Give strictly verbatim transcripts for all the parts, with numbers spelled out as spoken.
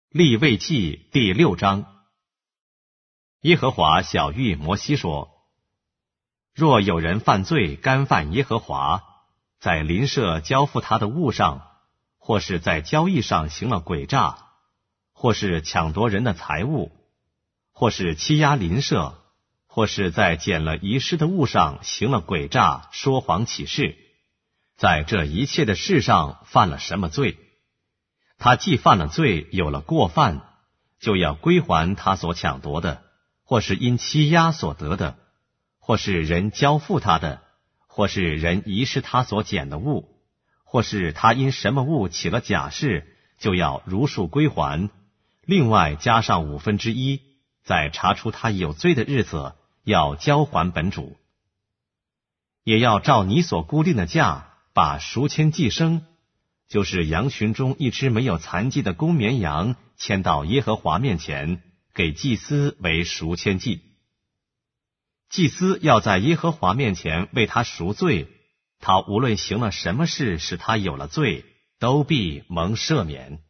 利未记第六章。耶和华晓谕摩西说：若有人犯罪干犯耶和华，在邻舍交付他的物上，或是在交易上行了诡诈，或是抢夺人的财物，或是欺压邻舍，或是在捡了遗失的物上行了诡诈，说谎起誓，在这一切的事上犯了什么罪，他既犯了罪，有了过犯，就要归还他所抢夺的，或是因欺压所得的，或是人交付他的，或是人遗失他所捡的物，或是他因什么物起了假誓，就要如数归还，另外加上五分之一，在查出他有罪的日子，要交还本主。也要照你所估定的价，把赎愆祭牲，就是羊群中一只没有残疾的公绵羊，牵到耶和华面前，给祭司为赎愆祭。祭司要在耶和华面前为他赎罪，他无论行了什么事使他有了罪，都必蒙赦免。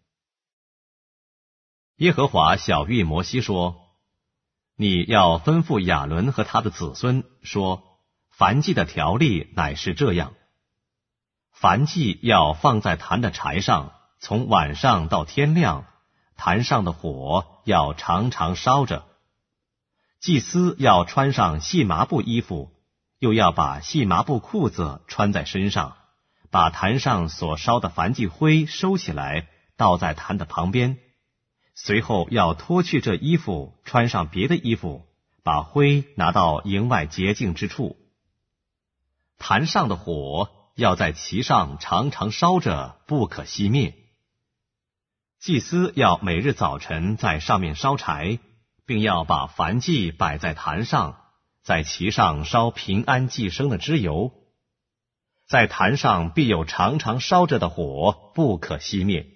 耶和华晓谕摩西说：你要吩咐亚伦和他的子孙说，燔祭的条例乃是这样：燔祭要放在坛的柴上，从晚上到天亮，坛上的火要常常烧着。祭司要穿上细麻布衣服，又要把细麻布裤子穿在身上，把坛上所烧的燔祭灰收起来，倒在坛的旁边。随后要脱去这衣服，穿上别的衣服，把灰拿到营外洁净之处。坛上的火要在其上常常烧着，不可熄灭。祭司要每日早晨在上面烧柴，并要把燔祭摆在坛上，在其上烧平安祭牲的脂油。在坛上必有常常烧着的火，不可熄灭。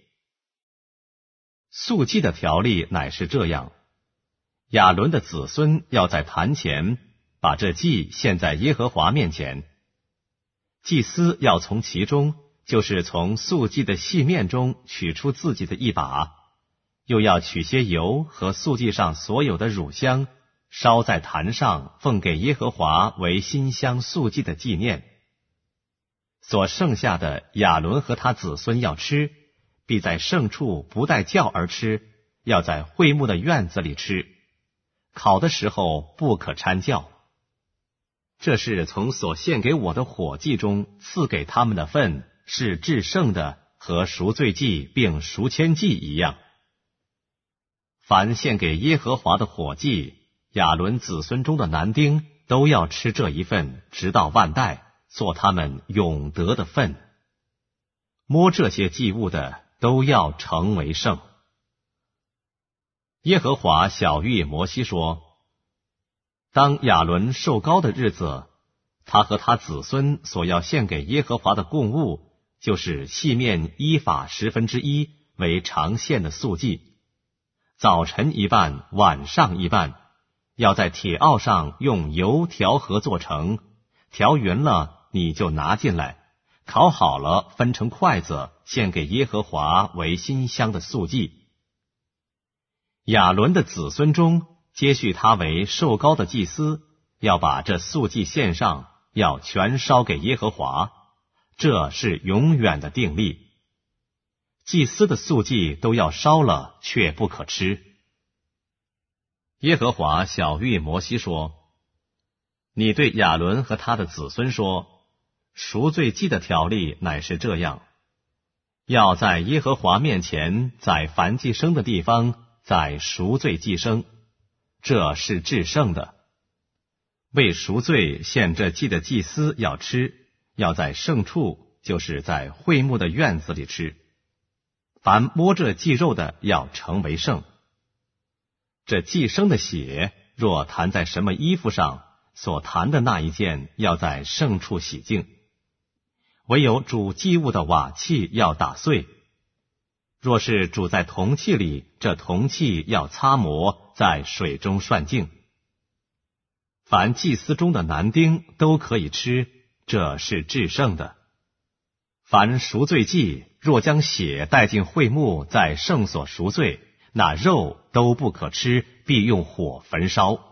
素祭的条例乃是这样：亚伦的子孙要在坛前把这祭献在耶和华面前，祭司要从其中，就是从素祭的细面中取出自己的一把，又要取些油和素祭上所有的乳香，烧在坛上，奉给耶和华为馨香素祭的纪念。所剩下的亚伦和他子孙要吃，必在圣处不带酵而吃，要在会幕的院子里吃，烤的时候不可掺酵。这是从所献给我的火祭中赐给他们的份，是至圣的，和赎罪祭并赎愆祭一样。凡献给耶和华的火祭，亚伦子孙中的男丁都要吃这一份，直到万代，做他们永得的份。摸这些祭物的都要成为圣。耶和华晓谕摩西说：当亚伦受膏的日子，他和他子孙所要献给耶和华的供物，就是细面依法十分之一为常献的素祭，早晨一半，晚上一半，要在铁鏊上用油调和做成，调匀了你就拿进来，烤好了分成筷子，献给耶和华为馨香的素祭。亚伦的子孙中接续他为受膏的祭司，要把这素祭献上，要全烧给耶和华，这是永远的定例。祭司的素祭都要烧了，却不可吃。耶和华晓谕摩西说：你对亚伦和他的子孙说，赎罪祭的条例乃是这样：要在耶和华面前，在燔祭牲的地方，在赎罪祭牲，这是至圣的。为赎罪献这祭的祭司要吃，要在圣处，就是在会幕的院子里吃。凡摸这祭肉的要成为圣。这祭牲的血若弹在什么衣服上，所弹的那一件要在圣处洗净。唯有煮祭物的瓦器要打碎。若是煮在铜器里，这铜器要擦磨，在水中涮净。凡祭司中的男丁都可以吃，这是至圣的。凡赎罪祭，若将血带进会幕，在圣所赎罪， 那肉都不可吃，必用火焚烧。